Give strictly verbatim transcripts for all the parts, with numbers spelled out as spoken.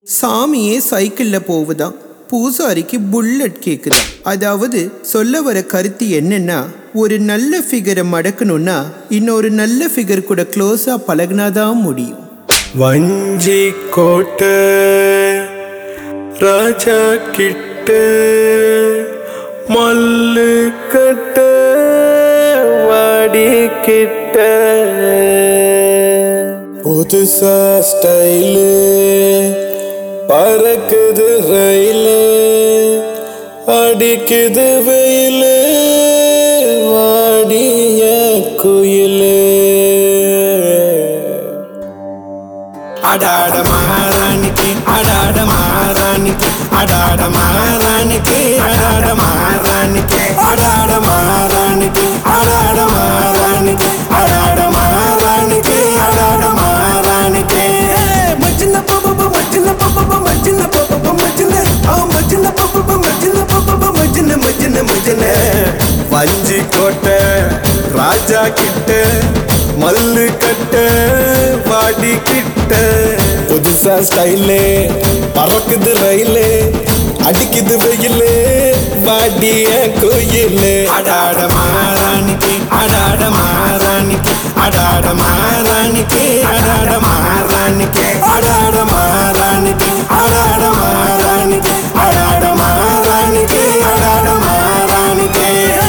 சாமியே சைக்கிள்ல போகுதான், பூசாரிக்கு புல்லட் கேக்குதா. அதாவது சொல்ல வர கருத்து என்னன்னா, ஒரு நல்ல ஃபிகரை மடக்கணும்னா இன்னொரு நல்ல ஃபிகர் கூட க்ளோஸா பழகினாதான் முடியும். வஞ்சி கோட்டை ராஜா கிட்ட மல்லு கட்ட வாடி கிட்ட புதுசா ஸ்டைலு பறக்குது ரயிலு அடிக்குது வெயிலு வாடிய குயிலு அடாட மகாராணிக்கு அடாட மகாராணிக்கு அடாட மகாராணிக்கு அடாட மகாராணிக்கு அடாட மகாராணிக்கு அடாட மகாராணிக்கு அடாட மகாராணிக்கு அடாட மகாராணிக்கு மச்சின பப்ப மச்சின பப்ப மச்சின பப்ப மச்சின ஆ மச்சின பப்ப மச்சின பப்ப மச்சின மச்சின மச்சின வஞ்சி கோட்டை ராஜா கிட்ட மல்லு கட்ட வாடி கிட்ட புதுசா ஸ்டைலே பறக்குது ரயிலே அடிக்குது வெயிலே வாடிய கோயிலே அடாட மகாராணிக்கு அடாட மகாராணிக்கு அடாட மகாராணிக்கு அடாட மகாராணிக்கு அடாட மகாராணிக்கு அடாட மகாராணிக்கு அடாட மகாராணிக்கு அடாட மகாராணிக்கு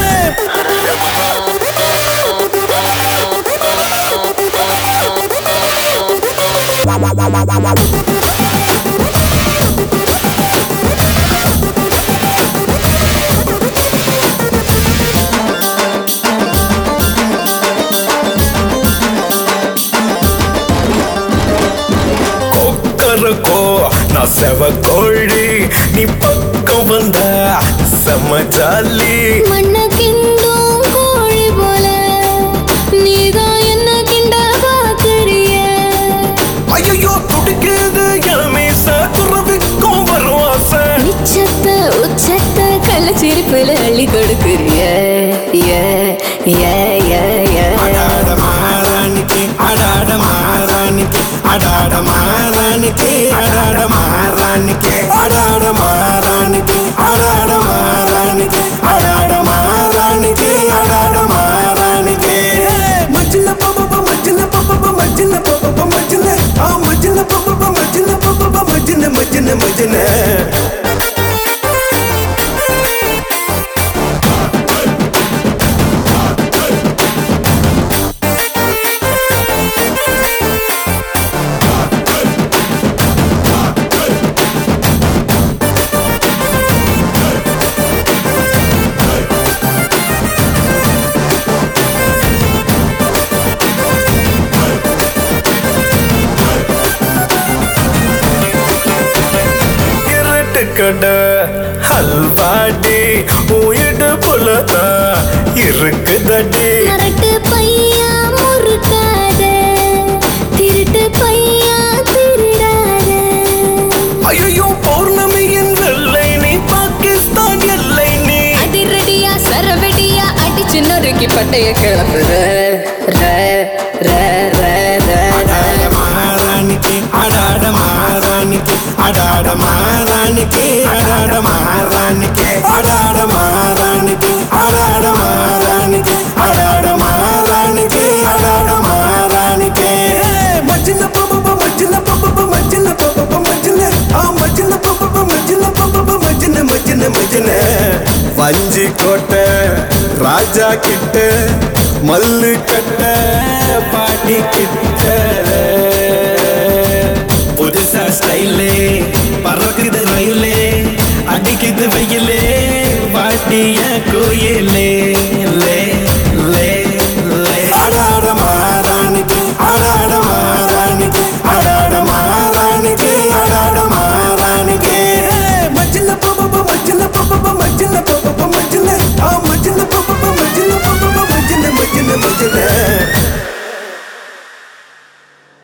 கொக்கரக்கோ நான் செவ கோழி நீ பக்கம் வந்தா செம்ம ஜாலி மண்ண கிண்டும் கோழி போல நீதான் என்ன கிண்ட பாக்குறிய ஐயோ துடிக்குது எமேச துறவிக்கும் வருவாச உச்சத்த உச்சத்த கள்ளச்சிரிப்புல அள்ளி கொடுக்குறிய ஏ ஏ ஏ ஏ அடாட மகாராணிக்கு அடாட மகாராணிக்கு அடாட மகாராணிக்கு அடாட மகாராணிக்கு அடாட மகாராணிக்கு அடாட மகாராணிக்கு அடாட மகாராணிக்கு அடாட மகாராணிக்கு மச்சின பப்ப மச்சின பப்ப மச்சின பப்ப மச்சின ஆ மச்சின பப்ப மச்சின பப்ப மச்சின மச்சின மச்சின கடை ஹல்வாடி உயிடு புலதா இருக்குதடி மரட்டு பையா முறுக்காத திருட்டு பையா திருடாத ஐயோ பௌர்ணமியின் வெள்ளை நீ பாகிஸ்தான் எல்லை நீ அதிரடியா சரவெடியா அடிச்சு நொறுக்கி பட்டைய கிளப்புற அடாட மகாராணிக்கு அடாட மகாராணிக்கு அடாட மகாராணிக்கு அடாட மகாராணிக்கு அடாட மகாராணிக்கு அடாட மகாராணிக்கு அடாட மகாராணிக்கு அடாட மகாராணிக்கு மச்சின பப்ப மச்சின பப்ப மச்சின பப்ப மச்சின ஆ மச்சின பப்ப மச்சின பப்ப மச்சின மச்சின மச்சின வஞ்சி கோட்டை ராஜா கிட்ட மல்லு கட்ட பாட்டி கிட்ட புதுசா ஸ்டைலே பறக்குது ரயிலே அடிக்குது வெயிலே வாட்டிய கோயிலே.